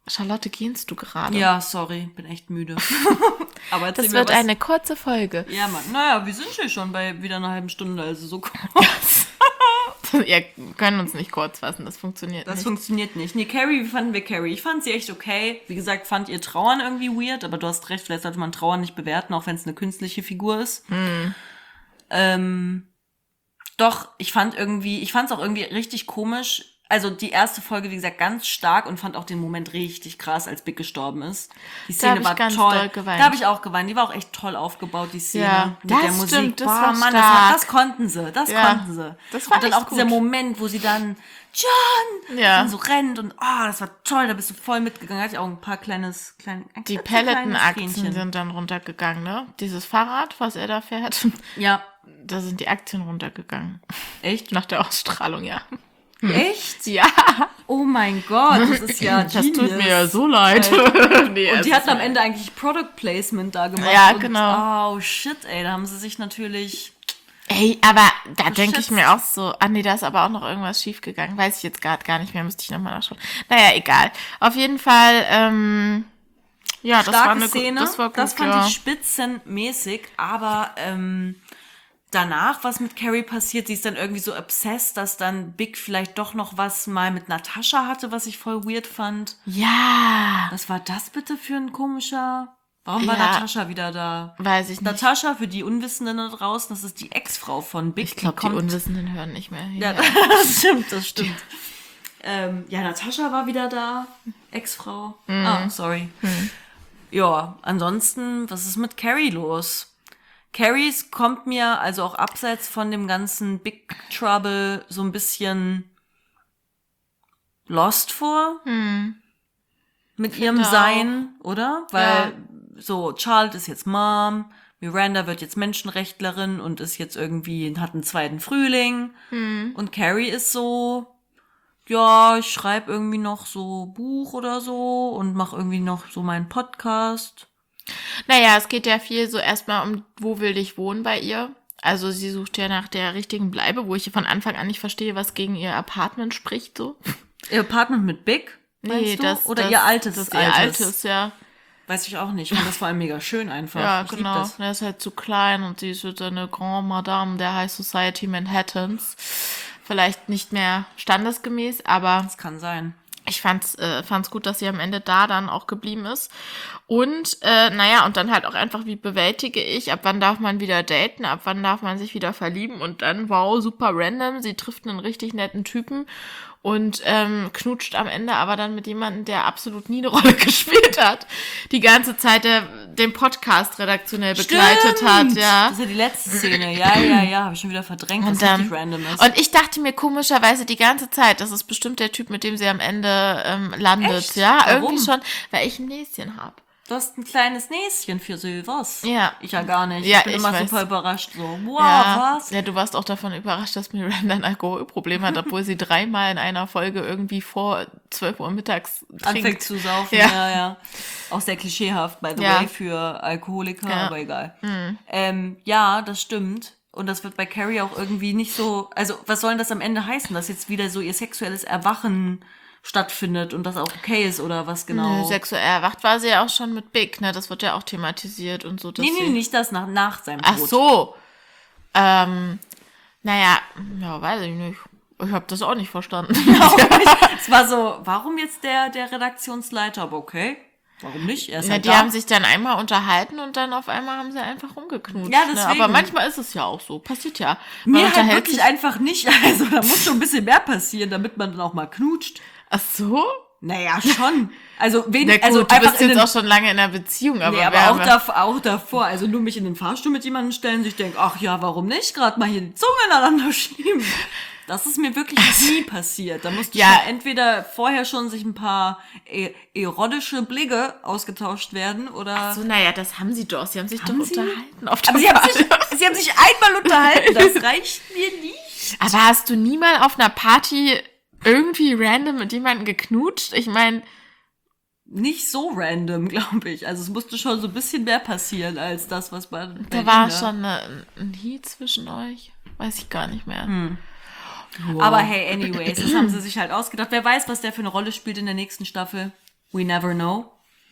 Charlotte, gehst du gerade? Ja, sorry, bin echt müde. Aber das wird was. Eine kurze Folge. Ja, Mann. Naja, wir sind hier schon bei wieder einer halben Stunde, also so kurz. Wir können uns nicht kurz fassen, das funktioniert das nicht. Das funktioniert nicht. Nee, Carrie, wie fanden wir Carrie? Ich fand sie echt okay. Wie gesagt, fand ihr Trauern irgendwie weird, aber du hast recht, vielleicht sollte man Trauern nicht bewerten, auch wenn es eine künstliche Figur ist. Hm. Ähm, doch, ich fand irgendwie, ich fand es auch irgendwie richtig komisch. Also die erste Folge, wie gesagt, ganz stark und fand auch den Moment richtig krass, als Big gestorben ist. Die Szene war ganz toll. Doll geweint. Da habe ich auch geweint. Die war auch echt toll aufgebaut, die Szene. Ja, mit das der Musik. Stimmt, das Boah, war Mann, stark. das, war, das konnten sie. Das ja, konnten sie. Das war und dann auch gut. dieser Moment, wo sie dann John ja. und so rennt und oh, das war toll. Da bist du voll mitgegangen. Da hatte ich auch ein paar kleines, klein, ein Die Pelletenaktien sind dann runtergegangen, ne? Dieses Fahrrad, was er da fährt. Ja. Da sind die Aktien runtergegangen. Echt? Nach der Ausstrahlung, ja. Hm. Echt? Ja. Oh mein Gott, das ist ja Das genius. tut mir ja so leid. nee, und die hatten am Ende eigentlich Product Placement da gemacht. Ja, und, genau. Oh shit, ey, da haben sie sich natürlich... Ey, aber da denke ich mir auch so, ah nee, da ist aber auch noch irgendwas schiefgegangen. Weiß ich jetzt gerade gar nicht mehr, müsste ich nochmal nachschauen. Naja, egal. Auf jeden Fall, ähm, ja, das Starke war eine Szene. Das war gut, das fand ja. ich spitzenmäßig, aber ähm, danach, was mit Carrie passiert, sie ist dann irgendwie so obsessed, dass dann Big vielleicht doch noch was mal mit Natascha hatte, was ich voll weird fand. Ja. Was war das bitte für ein komischer... Warum war ja. Natascha wieder da? Weiß ich nicht. Natascha, für die Unwissenden da draußen, das ist die Ex-Frau von Big. Ich glaube, die, die Unwissenden hören nicht mehr hin. Ja, das stimmt, das stimmt. Ähm, ja, Natascha war wieder da, Ex-Frau. Mhm. Ah, sorry. Mhm. Ja, ansonsten, was ist mit Carrie los? Carrie kommt mir, also auch abseits von dem ganzen Big Trouble, so ein bisschen lost vor. Mhm. Mit ihrem auch. Sein, oder? Weil ja. so, Charlotte ist jetzt Mom, Miranda wird jetzt Menschenrechtlerin und ist jetzt irgendwie, hat einen zweiten Frühling. Hm. Und Carrie ist so, ja, ich schreibe irgendwie noch so Buch oder so und mache irgendwie noch so meinen Podcast. Naja, es geht ja viel so erstmal um, wo will ich wohnen bei ihr? Also sie sucht ja nach der richtigen Bleibe, wo ich von Anfang an nicht verstehe, was gegen ihr Apartment spricht, so. Ihr Apartment mit Big? Nee, das, oder das, ihr altes, das altes. ihr altes, ja. Weiß ich auch nicht. Ich fand das vor allem mega schön einfach. Ja, ich genau. Das. Der ist halt zu klein und sie ist so eine Grand Madame der High Society Manhattans. Vielleicht nicht mehr standesgemäß, aber das kann sein. Ich fand's, äh, fand's gut, dass sie am Ende da dann auch geblieben ist. Und, äh, naja, und dann halt auch einfach, wie bewältige ich, ab wann darf man wieder daten, ab wann darf man sich wieder verlieben und dann, wow, super random, sie trifft einen richtig netten Typen und ähm, knutscht am Ende aber dann mit jemandem, der absolut nie eine Rolle gespielt hat. Die ganze Zeit der den Podcast redaktionell begleitet Stimmt. hat, ja. Das ist ja die letzte Szene. Ja, ja, ja, habe ich schon wieder verdrängt, dass das richtig random ist. Und ich dachte mir komischerweise die ganze Zeit, das ist bestimmt der Typ, mit dem sie am Ende ähm, landet. Echt? Ja, Warum? irgendwie schon, weil ich ein Näschen habe. Du hast ein kleines Näschen für sowas. Ja. Ich ja gar nicht. Ja, ich bin ich immer weiß. super überrascht. So, wow, ja. was? Ja, du warst auch davon überrascht, dass Miranda ein Alkoholproblem hat, obwohl sie dreimal in einer Folge irgendwie vor zwölf Uhr mittags trinkt. Anfängt zu saufen, ja. ja, ja. Auch sehr klischeehaft, by the ja. way, für Alkoholiker, ja. aber egal. Mhm. Ähm, ja, das stimmt. Und das wird bei Carrie auch irgendwie nicht so, also was soll denn das am Ende heißen, dass jetzt wieder so ihr sexuelles Erwachen stattfindet und das auch okay ist oder was genau? Nö, sexuell erwacht war sie ja auch schon mit Big, ne? Das wird ja auch thematisiert und so. Dass Nee, nee, sie... nicht das nach, nach seinem Ach Tod. so. Ähm, naja, ja, weiß ich nicht. Ich habe das auch nicht verstanden. Es war so, warum jetzt der, der Redaktionsleiter? Aber okay, warum nicht? Er ist Na, halt die da. haben sich dann einmal unterhalten und dann auf einmal haben sie einfach rumgeknutscht. Ja, ne? deswegen. Aber manchmal ist es ja auch so. Passiert ja. Man Mir halt unterhält wirklich sich- einfach nicht. Also da muss schon ein bisschen mehr passieren, damit man dann auch mal knutscht. Ach so? Naja, schon. Also wenig, Na gut, also du einfach bist in jetzt den, auch schon lange in einer Beziehung, aber, nee, wir aber haben auch, ja- dav- auch davor. Also nur mich in den Fahrstuhl mit jemandem stellen, sich denken, ach ja, warum nicht? Gerade mal hier die Zunge ineinander schieben. Das ist mir wirklich nie passiert. Da musste Ja. schon entweder vorher schon sich ein paar e- erotische Blicke ausgetauscht werden oder... So, naja, das haben sie doch. Sie haben sich Haben doch sie? unterhalten. Auf der Aber sie haben, Party. sich, sie haben sich einmal unterhalten. Das reicht mir nicht. Aber hast du nie mal auf einer Party irgendwie random mit jemandem geknutscht? Ich meine, Nicht so random, glaube ich. Also es musste schon so ein bisschen mehr passieren als das, was bei, bei da war Linda. schon eine, ein Heat zwischen euch. Weiß ich gar nicht mehr. Hm. Aber hey, anyways, das haben sie sich halt ausgedacht. Wer weiß, was der für eine Rolle spielt in der nächsten Staffel. We never know.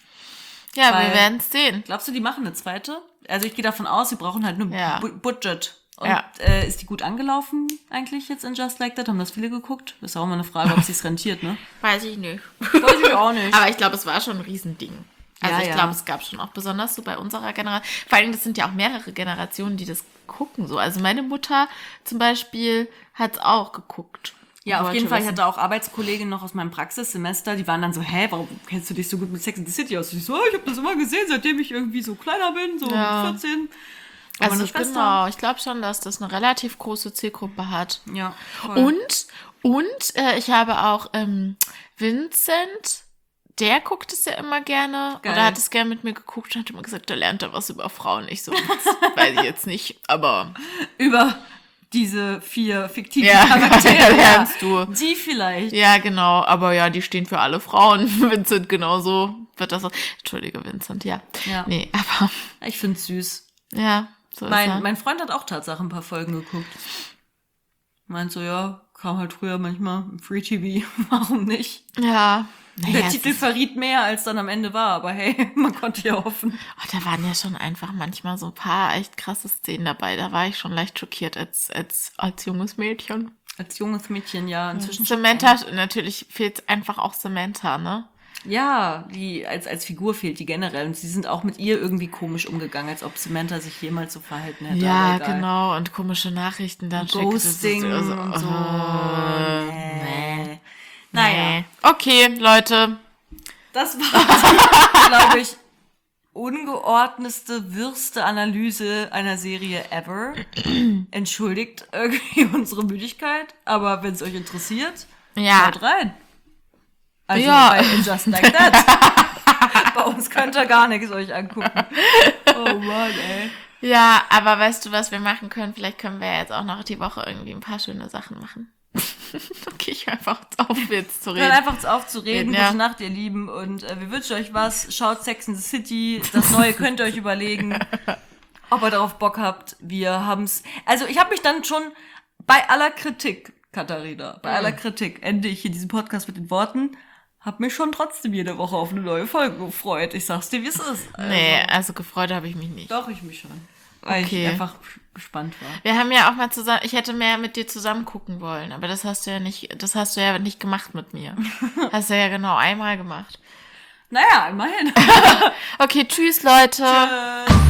Ja, Weil- wir werden es sehen. Glaubst du, die machen eine zweite? Also ich gehe davon aus, sie brauchen halt nur Ja. Bu- Budget. Und Ja. äh, ist die gut angelaufen eigentlich jetzt in Just Like That? Haben das viele geguckt? Das ist auch mal eine Frage, ob es sich rentiert, ne? Weiß ich nicht. Weiß ich auch nicht. Aber ich glaube, es war schon ein Riesending. Also Ja, ich ja. glaube, es gab schon auch besonders so bei unserer Generation. Vor allem, das sind ja auch mehrere Generationen, die das gucken. So. Also meine Mutter zum Beispiel hat es auch geguckt. Ja, auf Wollte jeden Fall. Ich wissen. hatte auch Arbeitskolleginnen noch aus meinem Praxissemester, die waren dann so, hä, warum kennst du dich so gut mit Sex and the City aus? Und ich so, oh, ich habe das immer gesehen, seitdem ich irgendwie so kleiner bin, so Ja. vierzehn. Und Also meine Schwester- genau, ich glaube schon, dass das eine relativ große Zielgruppe hat. Ja, voll. Und, und äh, ich habe auch ähm, Vincent, der guckt es ja immer gerne. Geil. Oder hat es gerne mit mir geguckt und hat immer gesagt, da lernt er was über Frauen. Ich so, das weiß ich jetzt nicht, aber Über diese vier fiktiven ja, Charaktere lernst du. Die vielleicht. Ja, genau, aber ja, die stehen für alle Frauen. Vincent genauso wird das. Entschuldige, Vincent, ja. Ja. Nee, aber Ich find's süß. ja, so ist Mein, er. mein Freund hat auch Tatsache ein paar Folgen geguckt. Meint so, ja, kam halt früher manchmal im Free-T V. Warum nicht? Ja. Der Naja, es Titel ist- verriet mehr, als dann am Ende war. Aber hey, man konnte ja hoffen. Oh, da waren ja schon einfach manchmal so ein paar echt krasse Szenen dabei. Da war ich schon leicht schockiert als, als, als junges Mädchen. Als junges Mädchen, ja. Inzwischen Samantha, natürlich fehlt einfach auch Samantha, ne? Ja, die als, als Figur fehlt die generell. Und sie sind auch mit ihr irgendwie komisch umgegangen, als ob Samantha sich jemals so verhalten hätte. Ja, aber egal. genau. Und komische Nachrichten dann schickte. Ghosting Das ist- also, und so. äh, nee. Naja, Nee. Okay, Leute. das war, glaube ich, ungeordnetste, wirste Analyse einer Serie ever. Entschuldigt irgendwie unsere Müdigkeit, aber wenn es euch interessiert, Ja. schaut rein. Also Ja. bei Just Like That. Bei uns könnt ihr gar nichts euch angucken. Oh Mann, ey. Ja, aber weißt du, was wir machen können? Vielleicht können wir ja jetzt auch noch die Woche irgendwie ein paar schöne Sachen machen. Okay, ich höre einfach auf, jetzt zu Hört reden. einfach auf zu reden. Ja. Gute Nacht, ihr Lieben. Und äh, wir wünschen euch was. Schaut Sex in the City. Das Neue könnt ihr euch überlegen, ob ihr darauf Bock habt. Wir haben's. Also ich habe mich dann schon bei aller Kritik, Katharina, bei Mhm. aller Kritik, ende ich hier diesen Podcast mit den Worten, hab mich schon trotzdem jede Woche auf eine neue Folge gefreut. Ich sag's dir, wie es ist. Also, Nee, also gefreut habe ich mich nicht. Doch, ich mich schon. Weil Okay. ich einfach gespannt war. Wir haben ja auch mal zusammen, ich hätte mehr mit dir zusammen gucken wollen, aber das hast du ja nicht, das hast du ja nicht gemacht mit mir. Hast du ja genau einmal gemacht. Naja, immerhin. Okay, tschüss, Leute. Tschüss.